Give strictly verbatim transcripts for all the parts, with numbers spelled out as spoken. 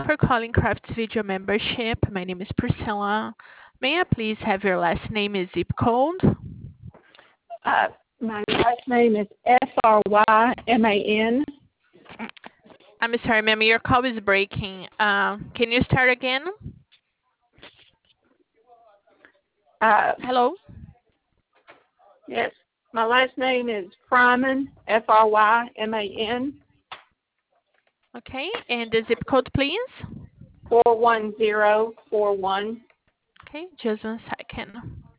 for calling Crafts Video Membership. My name is Priscilla. May I please have your last name and zip code? Uh, my last name is F R Y M A N. I'm sorry, ma'am, your call is breaking. Uh, can you start again? Uh, Hello? yes, my last name is Fryman, F R Y M A N, Okay, and the zip code, please? four one zero four one. Okay, just one second.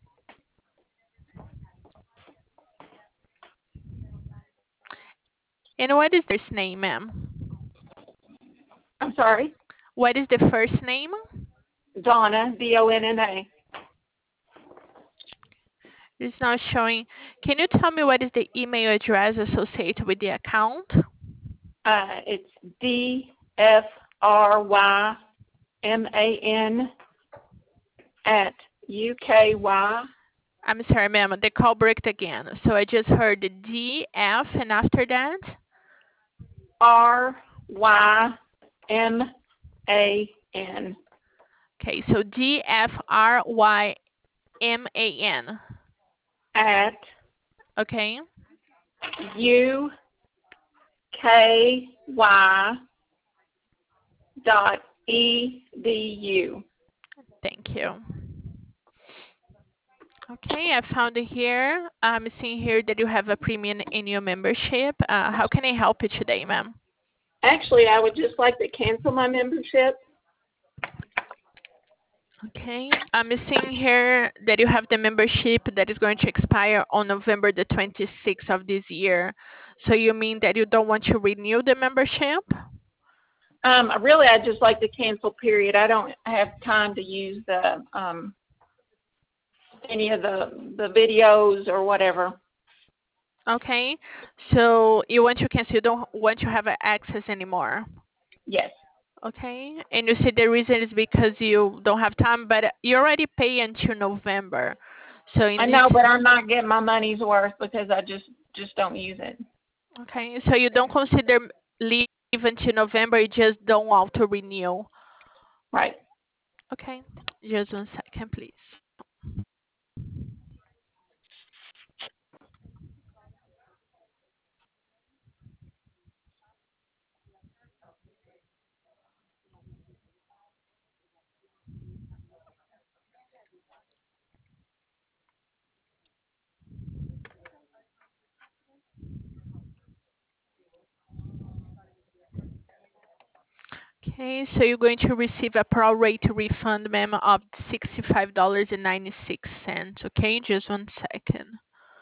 And what is the first name, ma'am? I'm sorry, What is the first name? Donna, D O N N A. It's not showing. Can you tell me what is the email address associated with the account? Uh, it's D F R Y M A N at U K Y. I'm sorry, ma'am, the call broke again. So I just heard the D, F, and after that? R Y M A N. Okay, so D, F, R, Y, M, A, N. At Okay. U K Y dot E D U. Thank you. Okay, I found it here. I'm seeing here that you have a premium annual membership. Uh, how can I help you today, ma'am? Actually, I would just like to cancel my membership. Okay, I'm seeing here that you have the membership that is going to expire on November the twenty-sixth of this year. So you mean that you don't want to renew the membership? Um, really, I'd just like to cancel. Period. I don't have time to use the um, any of the the videos or whatever. Okay, so you want to cancel, you don't want to have access anymore. Yes, Okay, and you said the reason is because you don't have time, but you already pay until November. So in I this, know, but I'm not getting my money's worth because I just just don't use it. okay, so you don't consider leave until November, you just don't want to renew. Right. Okay, just one second, please. Okay, so you're going to receive a pro rate refund, ma'am, of sixty-five dollars and ninety-six cents. Okay, just one second.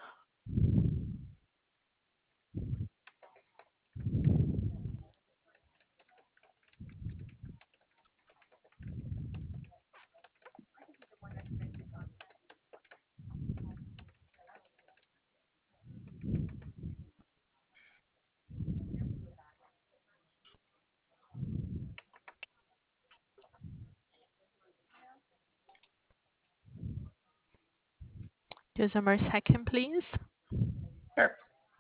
Just one more second, please. Sure.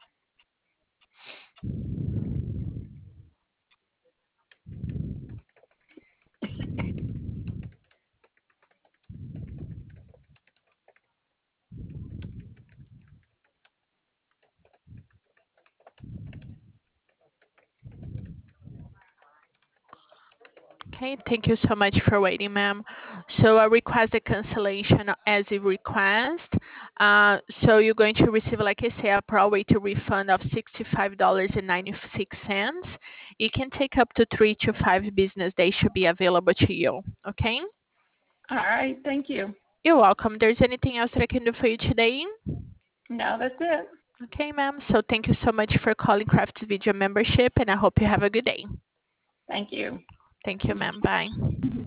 Okay, thank you so much for waiting, ma'am. So I request the cancellation as a request. Uh, so you're going to receive, like I say, a pro-rate refund of sixty-five dollars and ninety-six cents. It can take up to three to five business days to be available to you. Okay? All right. Thank you. You're welcome. There's anything else that I can do for you today? No, that's it. Okay, ma'am. So thank you so much for calling Crafts Video Membership, and I hope you have a good day. Thank you. Thank you, ma'am. Bye.